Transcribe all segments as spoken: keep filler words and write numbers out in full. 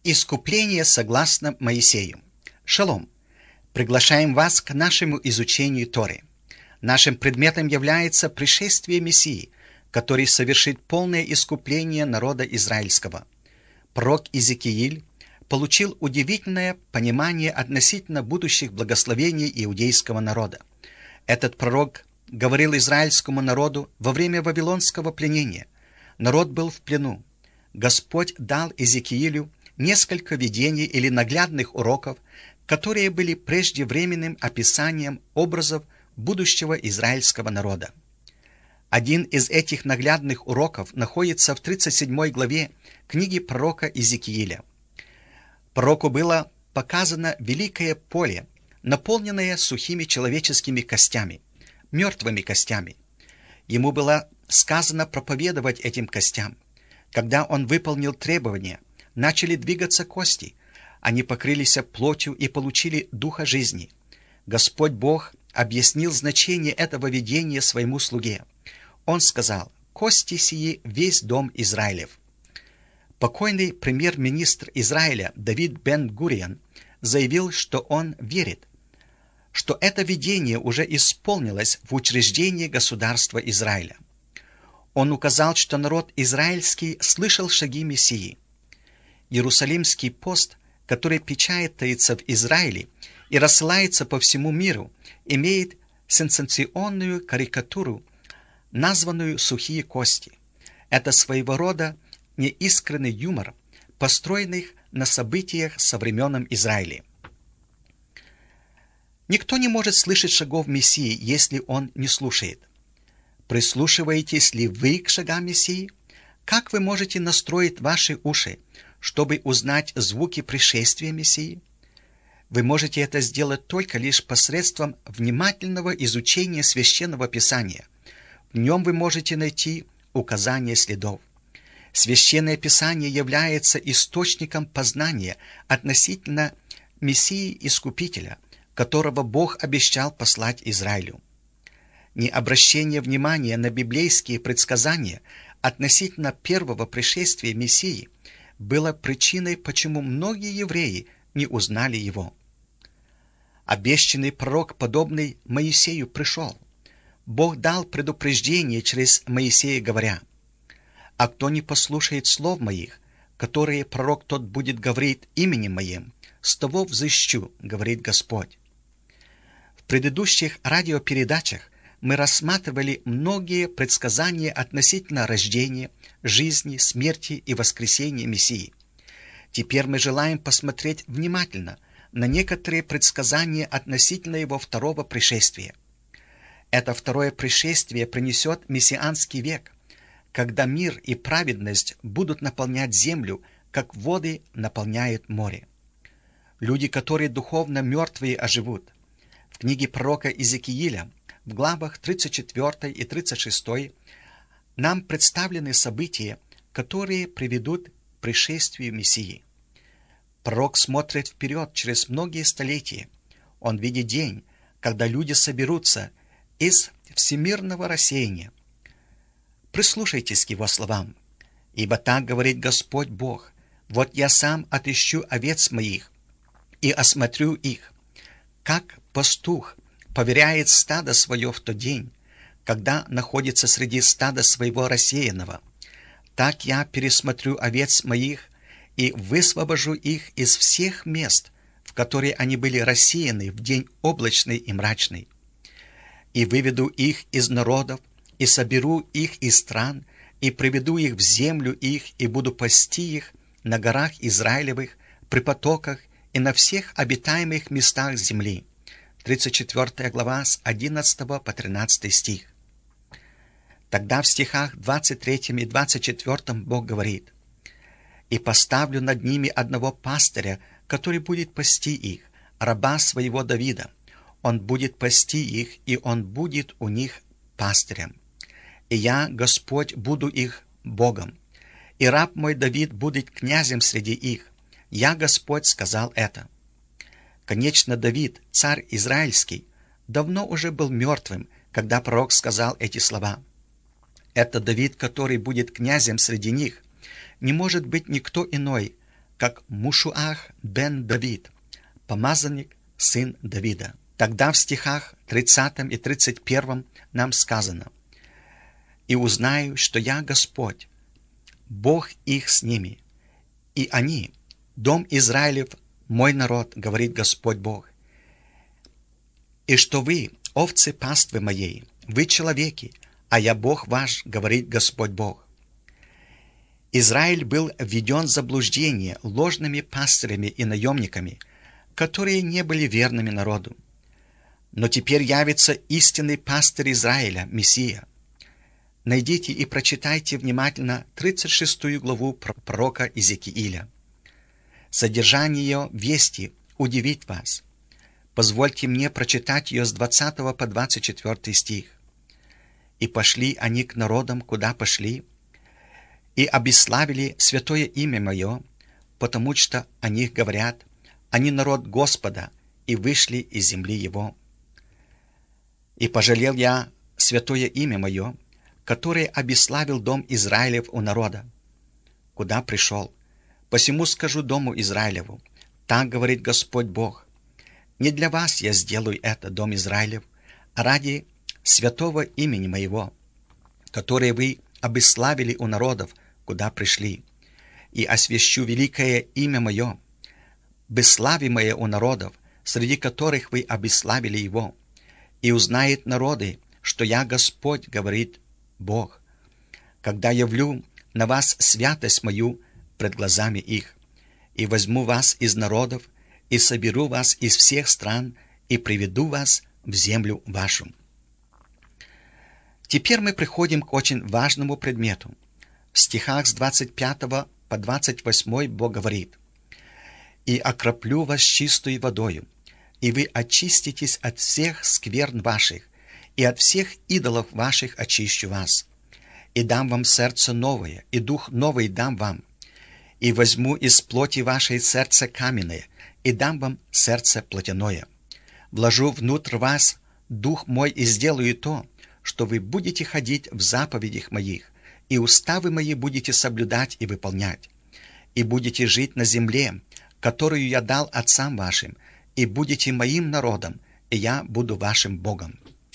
Искупление согласно Моисею. Шалом! Приглашаем вас к нашему изучению Торы. Нашим предметом является пришествие Мессии, который совершит полное искупление народа израильского. Пророк Иезекииль получил удивительное понимание относительно будущих благословений иудейского народа. Этот пророк говорил израильскому народу во время вавилонского пленения. Народ был в плену. Господь дал Иезекиилю несколько видений или наглядных уроков, которые были преждевременным описанием образов будущего израильского народа. Один из этих наглядных уроков находится в тридцать седьмой главе книги пророка Иезекииля. Пророку было показано великое поле, наполненное сухими человеческими костями, мертвыми костями. Ему было сказано проповедовать этим костям. Когда он выполнил требования, начали двигаться кости, они покрылись плотью и получили духа жизни. Господь Бог объяснил значение этого видения своему слуге. Он сказал: «Кости сии весь дом Израилев». Покойный премьер-министр Израиля Давид бен-Гурион заявил, что он верит, что это видение уже исполнилось в учреждении государства Израиля. Он указал, что народ израильский слышал шаги Мессии. Иерусалимский пост, который печатается в Израиле и рассылается по всему миру, имеет сенсационную карикатуру, названную «Сухие кости». Это своего рода неискренний юмор, построенный на событиях со времен Израиля. Никто не может слышать шагов Мессии, если он не слушает. Прислушиваетесь ли вы к шагам Мессии? Как вы можете настроить ваши уши, чтобы узнать звуки пришествия Мессии? Вы можете это сделать только лишь посредством внимательного изучения Священного Писания. В нем вы можете найти указания следов. Священное Писание является источником познания относительно Мессии-Искупителя, которого Бог обещал послать Израилю. Необращение внимания на библейские предсказания относительно первого пришествия Мессии было причиной, почему многие евреи не узнали его. Обещанный пророк, подобный Моисею, пришел. Бог дал предупреждение через Моисея, говоря: «А кто не послушает слов моих, которые пророк тот будет говорить именем моим, с того взыщу, говорит Господь». В предыдущих радиопередачах мы рассматривали многие предсказания относительно рождения, жизни, смерти и воскресения Мессии. Теперь мы желаем посмотреть внимательно на некоторые предсказания относительно его второго пришествия. Это второе пришествие принесет мессианский век, когда мир и праведность будут наполнять землю, как воды наполняют море. Люди, которые духовно мертвые, оживут. В книге пророка Иезекииля в главах тридцать четвёртой и тридцать шестой нам представлены события, которые приведут к пришествию Мессии. Пророк смотрит вперед через многие столетия. Он видит день, когда люди соберутся из всемирного рассеяния. Прислушайтесь к его словам. «Ибо так говорит Господь Бог: вот я сам отыщу овец моих и осмотрю их, как пастух поверяет стадо свое в тот день, когда находится среди стада своего рассеянного. Так я пересмотрю овец моих и высвобожу их из всех мест, в которые они были рассеяны в день облачный и мрачный. И выведу их из народов, и соберу их из стран, и приведу их в землю их, и буду пасти их на горах Израилевых, при потоках и на всех обитаемых местах земли». тридцать четвёртая глава с одиннадцатого по тринадцатый стих. Тогда в стихах двадцать третьем и двадцать четвёртом Бог говорит: «И поставлю над ними одного пастыря, который будет пасти их, раба своего Давида. Он будет пасти их, и он будет у них пастырем. И я, Господь, буду их Богом, и раб мой Давид будет князем среди их. Я, Господь, сказал это». Конечно, Давид, царь израильский, давно уже был мертвым, когда пророк сказал эти слова. Это Давид, который будет князем среди них, не может быть никто иной, как Мушуах бен Давид, помазанник, сын Давида. Тогда в стихах тридцатом и тридцать первом нам сказано: «И узнаю, что я Господь, Бог их с ними, и они, дом Израилев, мой народ, говорит Господь Бог, и что вы, овцы паствы моей, вы человеки, а я Бог ваш, говорит Господь Бог». Израиль был введен в заблуждение ложными пастырями и наемниками, которые не были верными народу. Но теперь явится истинный пастырь Израиля, Мессия. Найдите и прочитайте внимательно тридцать шестую главу пророка Иезекииля. Содержание ее вести удивит вас. Позвольте мне прочитать ее с двадцатого по двадцать четвёртый стих. «И пошли они к народам, куда пошли, и обесславили святое имя мое, потому что о них говорят: они народ Господа, и вышли из земли его. И пожалел я святое имя мое, которое обесславил дом Израилев у народа, куда пришел. Посему скажу дому Израилеву: так говорит Господь Бог, не для вас я сделаю это, дом Израилев, а ради святого имени моего, которое вы обесславили у народов, куда пришли, и освящу великое имя мое, бесславимое у народов, среди которых вы обесславили его, и узнает народы, что я Господь, говорит Бог, когда явлю на вас святость мою пред глазами их, и возьму вас из народов, и соберу вас из всех стран, и приведу вас в землю вашу». Теперь мы приходим к очень важному предмету. В стихах с двадцать пятого по двадцать восьмой Бог говорит: «И окроплю вас чистою водою, и вы очиститесь от всех скверн ваших, и от всех идолов ваших очищу вас. И дам вам сердце новое, и дух новый дам вам. И возьму из плоти вашей сердце каменное, и дам вам сердце плотяное. Вложу внутрь вас дух мой, и сделаю то, что вы будете ходить в заповедях моих, и уставы мои будете соблюдать и выполнять. И будете жить на земле, которую я дал отцам вашим, и будете моим народом, и я буду вашим Богом».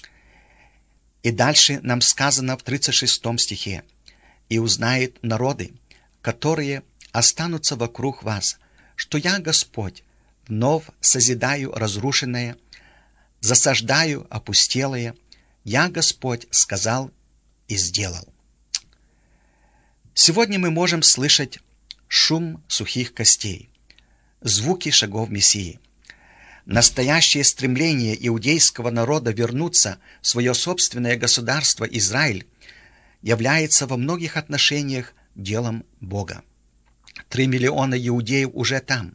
И дальше нам сказано в тридцать шестом стихе: «И узнают народы, которые останутся вокруг вас, что я Господь, вновь созидаю разрушенное, засаждаю опустелое, я Господь сказал и сделал». Сегодня мы можем слышать шум сухих костей, звуки шагов Мессии. Настоящее стремление иудейского народа вернуться в свое собственное государство Израиль является во многих отношениях делом Бога. Три миллиона иудеев уже там.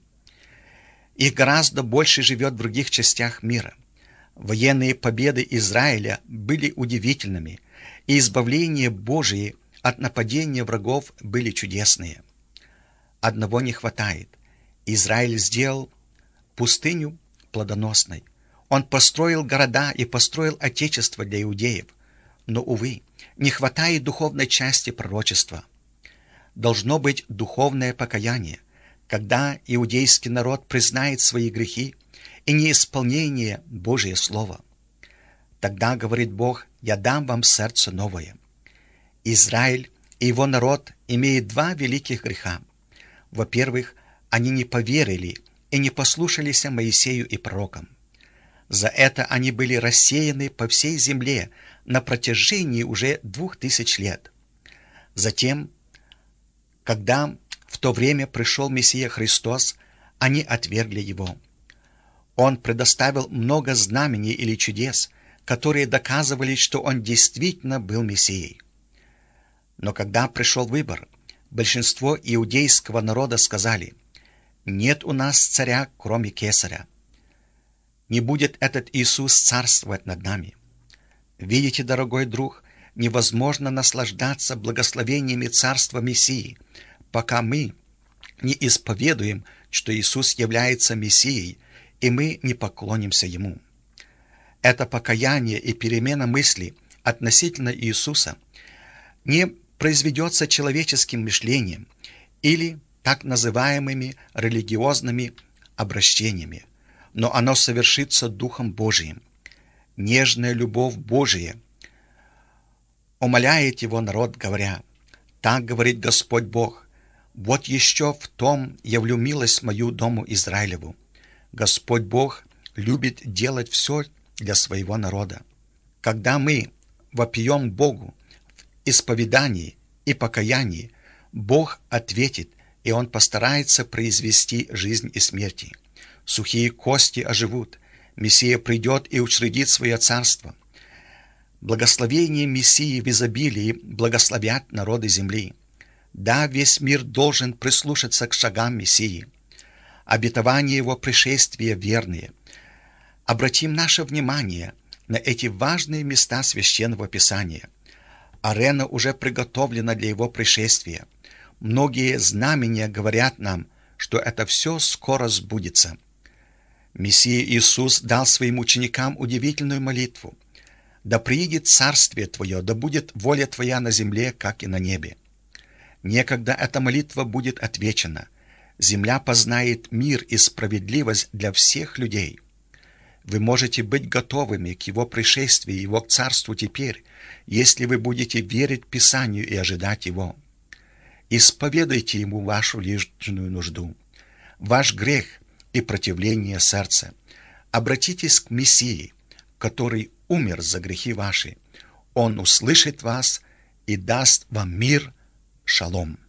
Их гораздо больше живет в других частях мира. Военные победы Израиля были удивительными, и избавление Божие от нападения врагов были чудесные. Одного не хватает. Израиль сделал пустыню плодоносной. Он построил города и построил отечество для иудеев. Но, увы, не хватает духовной части пророчества. Должно быть духовное покаяние, когда иудейский народ признает свои грехи и неисполнение Божие Слово. Тогда, говорит Бог, я дам вам сердце новое. Израиль и его народ имеют два великих греха. Во-первых, они не поверили и не послушались Моисею и пророкам. За это они были рассеяны по всей земле на протяжении уже двух тысяч лет. Затем, когда в то время пришел Мессия Христос, они отвергли Его. Он предоставил много знамений или чудес, которые доказывали, что Он действительно был Мессией. Но когда пришел выбор, большинство иудейского народа сказали: «Нет у нас царя, кроме Кесаря. Не будет этот Иисус царствовать над нами». Видите, дорогой друг, невозможно наслаждаться благословениями царства Мессии, пока мы не исповедуем, что Иисус является Мессией, и мы не поклонимся Ему. Это покаяние и перемена мысли относительно Иисуса не произведется человеческим мышлением или так называемыми религиозными обращениями, но оно совершится Духом Божиим. Нежная любовь Божия умоляет его народ, говоря: «Так говорит Господь Бог, вот еще в том явлю милость мою дому Израилеву». Господь Бог любит делать все для своего народа. Когда мы вопием Богу в исповедании и покаянии, Бог ответит, и Он постарается произвести жизнь и смерти. Сухие кости оживут, Мессия придет и учредит свое царство. Благословение Мессии в изобилии благословят народы земли. Да, весь мир должен прислушаться к шагам Мессии. Обетования Его пришествия верные. Обратим наше внимание на эти важные места Священного Писания. Арена уже приготовлена для Его пришествия. Многие знамения говорят нам, что это все скоро сбудется. Мессия Иисус дал своим ученикам удивительную молитву: «Да приидет царствие Твое, да будет воля Твоя на земле, как и на небе». Некогда эта молитва будет отвечена. Земля познает мир и справедливость для всех людей. Вы можете быть готовыми к Его пришествию, Его к царству теперь, если вы будете верить Писанию и ожидать Его. Исповедуйте Ему вашу личную нужду, ваш грех и противление сердца. Обратитесь к Мессии, который умер за грехи ваши. Он услышит вас и даст вам мир. Шалом.